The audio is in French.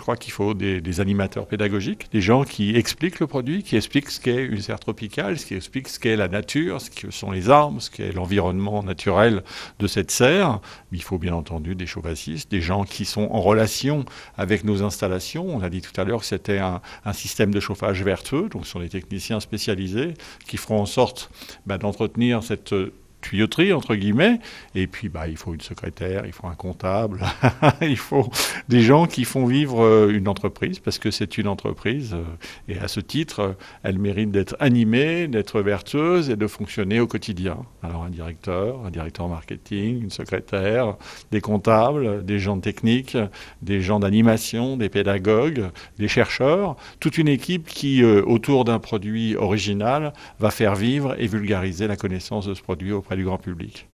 crois qu'il faut des animateurs pédagogiques, des gens qui expliquent le produit, qui expliquent ce qu'est une serre tropicale, qui expliquent ce qu'est la nature, ce que sont les arbres, ce qu'est l'environnement naturel de cette serre. Il faut bien entendu des chauffagistes, des gens qui sont en relation avec nos installations. On a dit tout à l'heure que c'était un système de chauffage vertueux, donc ce sont des techniciens spécialisés qui feront en sorte d'entretenir cette tuyauterie, entre guillemets, et puis il faut une secrétaire, il faut un comptable, il faut des gens qui font vivre une entreprise, parce que c'est une entreprise, et à ce titre, elle mérite d'être animée, d'être vertueuse et de fonctionner au quotidien. Alors un directeur marketing, une secrétaire, des comptables, des gens techniques, des gens d'animation, des pédagogues, des chercheurs, toute une équipe qui, autour d'un produit original, va faire vivre et vulgariser la connaissance de ce produit auprès du grand public.